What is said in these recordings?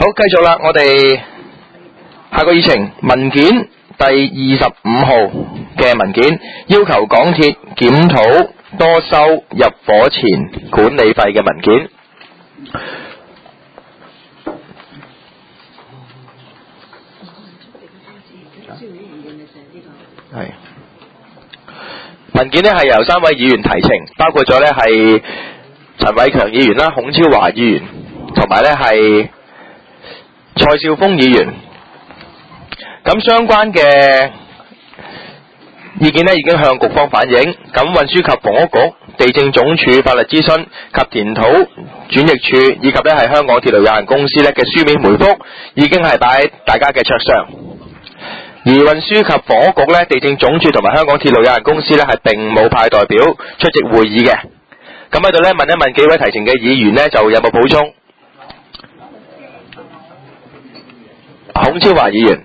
繼續啦，我哋下個議程文件第25號嘅文件，要求港鐵檢討多收入伙前管理費嘅文件。係文件呢係由3位議員提呈，包括咗呢係陳偉強議員啦、孔超華議員同埋呢係蔡少峰議員。咁相關嘅意見呢已經向局方反映，咁運輸及房屋局、地政總署法律諮詢及填土轉譯處以及呢係香港鐵路有限公司呢嘅書面回覆已經係擺喺大家嘅桌上。而運輸及房屋局呢、地政總署同埋香港鐵路有限公司呢係並冇派代表出席會議嘅。咁喺度呢問一問幾位提呈嘅議員呢，就有冇補充？孔超華議員。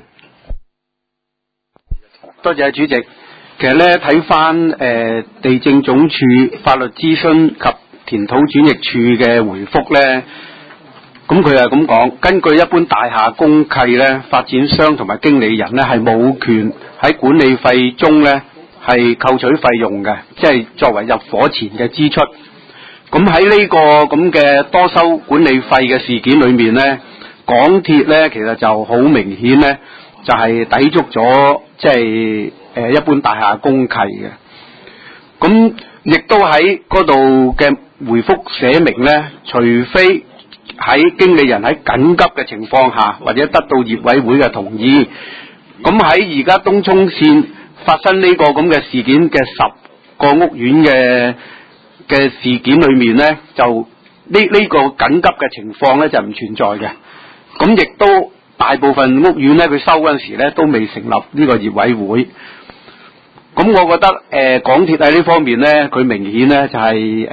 多謝主席。其實咧睇翻地政總署法律諮詢及填土轉譯處嘅回覆咧，咁佢係咁講，根據一般大廈公契咧，發展商同埋經理人咧係冇權喺管理費中咧係扣取費用嘅，即係作為入伙前嘅支出。咁喺呢個咁嘅多收管理費嘅事件裏面咧，港鐵咧其實就好明顯咧就係抵觸咗即係一般大廈公契嘅。咁亦都喺嗰度嘅回覆寫明咧，除非喺經理人喺緊急嘅情況下，或者得到業委會嘅同意，咁喺而家東涌綫發生呢個咁嘅事件嘅10個屋苑嘅事件裏面咧，就呢個緊急嘅情況咧就唔存在嘅。咁亦都大部分屋苑咧，佢收嗰陣時咧都未成立呢個業委會。咁我覺得港鐵喺呢方面咧，佢明顯咧就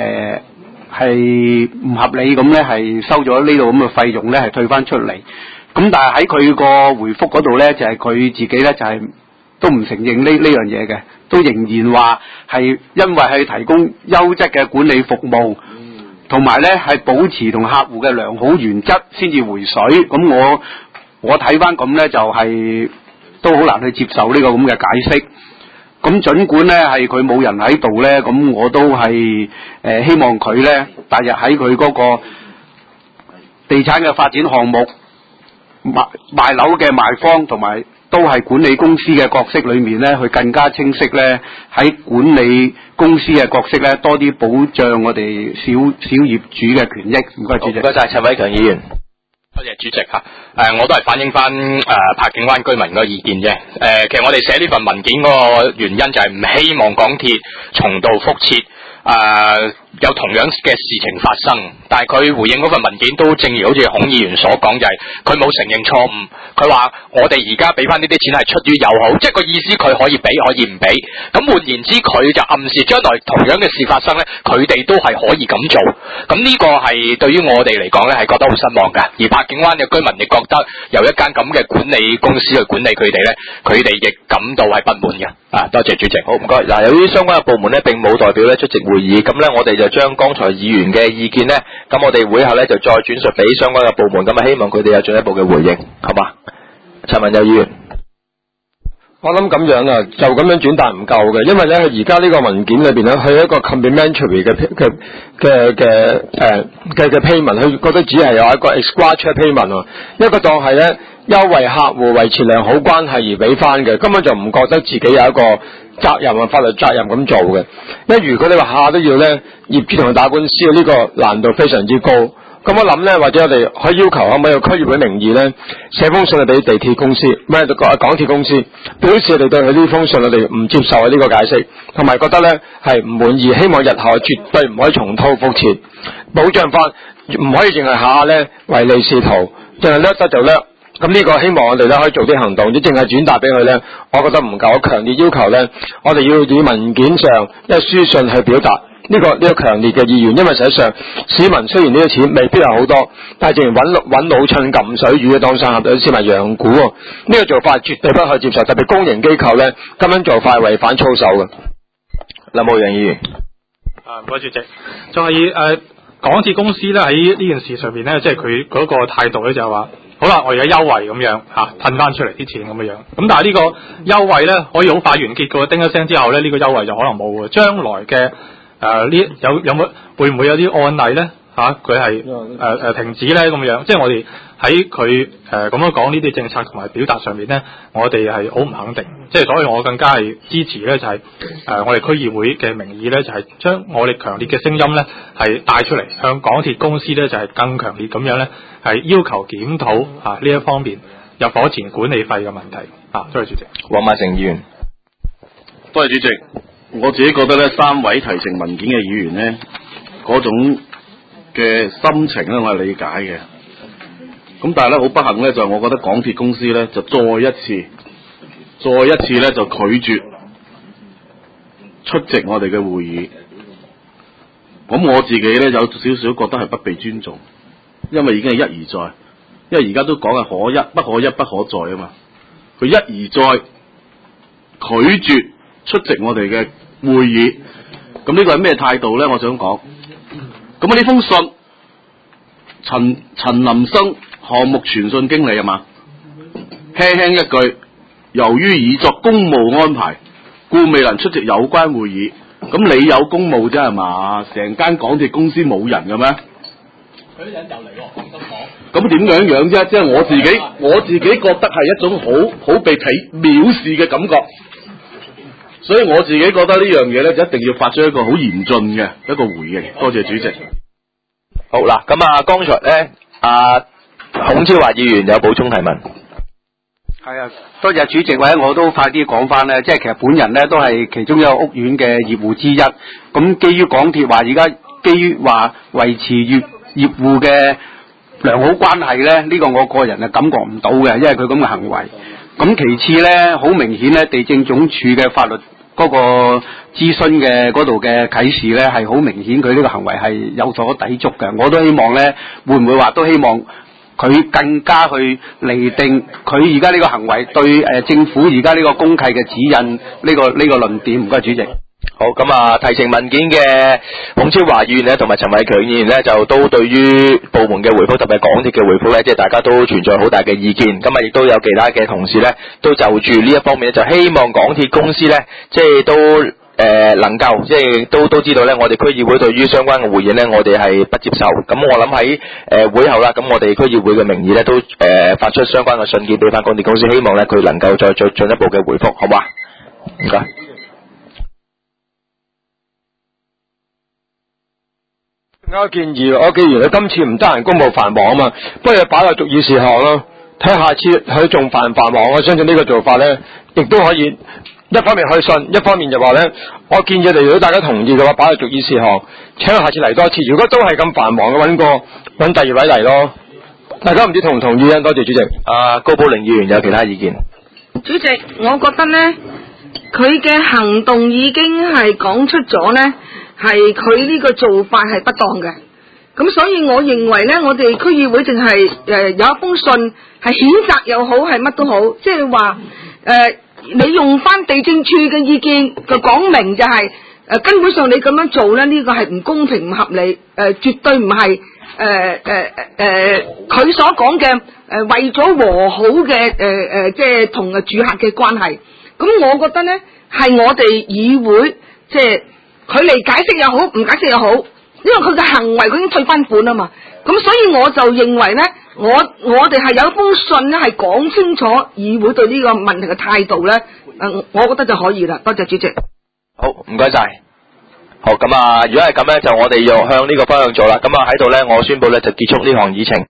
係唔合理咁咧，係收咗呢度咁嘅費用咧，係退翻出嚟。咁但係喺佢個回覆嗰度咧，就係佢自己咧就係都唔承認呢樣嘢嘅，都仍然話係因為係提供優質嘅管理服務，同埋咧係保持同客戶嘅良好原則先至回水。咁我睇翻咁咧就係都好難去接受呢個咁嘅解釋。咁儘管咧係佢冇人喺度咧，咁我都係希望佢咧，第日喺佢嗰個地產嘅發展項目賣樓嘅賣方同埋都係管理公司嘅角色裏面咧，佢更加清晰咧喺管理公司嘅角色咧，多啲保障我哋小業主嘅權益。唔該，主席。唔該晒，陳偉強議員。 多謝主席嚇，我都係反映翻柏景灣居民個意見啫。其實我哋寫呢份文件嗰個原因就係唔希望港鐵重蹈覆轍，有同樣嘅事情發生。但係佢回應嗰份文件都正如好似孔議員所講，就係佢冇承認錯誤。佢話我哋而家俾翻呢啲錢係出於友好，即係個意思佢可以俾可以唔俾。咁換言之，佢就暗示將來同樣嘅事發生呢，佢哋都係可以咁做。咁呢個係對於我哋嚟講呢，係覺得好失望㗎。而柏景灣嘅居民亦覺得由一間咁嘅管理公司去管理佢哋呢，佢哋亦感到係不滿嘅。多謝主席。 好，唔該。嗱，由於相關嘅部門呢並冇代表呢出席會議，咁呢我哋就將剛才議員嘅意見呢，咁我哋會後呢就再轉述俾相關嘅部門，咁希望佢哋有進一步嘅回應，好嘛？陳文友議員。 我諗咁樣啊，就咁樣轉達唔夠嘅，因為咧而家呢個文件裏邊咧，佢一個 complimentary 嘅 payment， 佢覺得只係有一個 extra payment， 一個當係咧優惠客戶維持良好關係而俾翻嘅，根本就唔覺得自己有一個責任啊，法律責任咁做嘅。因為如果你話下下都要咧業主同佢打官司，呢個難度非常之高。咁我諗咧，或者我哋可以要求可唔可以用區議會名義咧寫封信去俾地鐵公司，唔係港鐵公司，表示我哋對佢呢封信我哋唔接受呢個解釋，同埋覺得咧係唔滿意，希望日後絕對唔可以重蹈覆轍，保障翻唔可以淨係下下咧唯利是圖，淨係叻得就叻。咁呢個希望我哋咧可以做啲行動，只淨係轉達俾佢咧，我覺得唔夠。我強烈要求咧，我哋要以文件上一書信去表達呢個強烈嘅意願，因為實際上市民雖然呢啲錢未必係好多，但係淨係揾老襯撳水魚嘅當生合，有啲市民養股喎，呢個做法係絕對不可以接受，特別公營機構咧咁樣做法係違反操守嘅。 林茂陽議員。 唔該主席，就係港鐵公司咧喺呢件事上邊咧，即係佢嗰個態度咧就係話好啦，我而家優惠咁樣褪翻出嚟啲錢咁樣，咁但係呢個優惠咧可以好快完結嘅，叮一聲之後咧呢個優惠就可能冇嘅。將來嘅呢有冇會唔會有啲案例咧佢係停止咧咁樣？即係我哋喺佢咁樣講呢啲政策同埋表達上面咧，我哋係好唔肯定。即係所以我更加係支持咧，就係我哋區議會嘅名義咧，就係將我哋強烈嘅聲音咧係帶出嚟，向港鐵公司咧就係更強烈咁樣咧係要求檢討呢一方面入伙前管理費嘅問題。多謝主席。 黃馬成議員。 多謝主席。我自己覺得咧，3位提呈文件嘅議員咧，嗰種嘅心情咧，我係理解嘅。咁但係咧，好不幸咧，就係我覺得港鐵公司咧，就再一次咧，就拒絕出席我哋嘅會議。咁我自己咧，有少少覺得係不被尊重，因為已經係一而再，因為而家都講係可一不可一不可再啊嘛。佢一而再拒絕出席我哋嘅會議，咁呢個係咩態度咧？我想講，咁呢封信，陳林生項目傳訊經理係嘛，輕輕一句，由於已作公務安排，故未能出席有關會議。咁你有公務啫係嘛？成間港鐵公司冇人嘅咩？ 佢啲人又嚟喎，咁講。 咁點樣啫？即係我自己覺得係一種好被藐視嘅感覺。所以我自己覺得呢樣嘢咧，就一定要發出一個好嚴峻嘅一個回應。多謝主席。 好啦，咁剛才咧，孔超華議員有補充提問。 係啊，多謝主席，或者我都快啲講翻咧，即係其實本人咧都係其中一個屋苑嘅業戶之一。咁基於港鐵話而家基於話維持業戶嘅良好關係咧，呢個我個人係感覺唔到嘅，因為佢咁嘅行為。咁其次咧，好明顯咧，地政總署嘅法律嗰個諮詢嘅嗰度嘅啟示咧，係好明顯佢呢個行為係有所抵觸嘅。我都希望咧，會唔會話都希望佢更加去釐定佢而家呢個行為對政府而家呢個公契嘅指引呢個論點。唔該主席。 好，咁提呈文件嘅孔超華議員咧，同埋陳偉強議員咧，就都對於部門嘅回覆，特別係港鐵嘅回覆咧，即係大家都存在好大嘅意見。咁亦都有其他嘅同事咧，都就住呢一方面咧，就希望港鐵公司咧，即係都能夠即係都知道咧，我哋區議會對於相關嘅回應咧，我哋係不接受。咁我諗喺會後啦，咁我哋區議會嘅名義咧，都發出相關嘅信件俾翻港鐵公司，希望咧佢能夠再進一步嘅回覆，好嘛？唔該。 我建議，既然你今次唔得閒公務繁忙啊嘛，不如擺落逐議事項咯。睇下次佢仲繁忙，我相信呢個做法咧，亦都可以一方面去信，一方面就話咧，我建議你如果大家同意嘅話，擺落逐議事項，請下次嚟多次。如果都係咁繁忙嘅，揾第二位嚟咯。大家唔知同唔同意啊？多謝主席。 高寶玲議員有其他意見。 主席，我覺得咧，佢嘅行動已經係講出咗咧。係佢呢個做法係不當嘅，咁所以我認為呢，我哋區議會淨係有一封信係譴責又好，係乜都好，即係話你用翻地政處嘅意見就講明就係根本上你咁樣做呢，呢個係唔公平唔合理，絕對唔係佢所講嘅為咗和好嘅即係同住客嘅關係。咁我覺得呢，係我哋議會即係。佢嚟解釋又好，唔解釋又好，因為佢嘅行為佢已經退翻款啊嘛，咁所以我就認為咧，我哋係有一封信咧，係講清楚議會對呢個問題嘅態度咧，我覺得就可以啦。多謝主席。 好，唔該晒。好，咁如果係咁咧，就我哋要向呢個方向做啦。咁喺度咧，我宣布咧就結束呢項議程。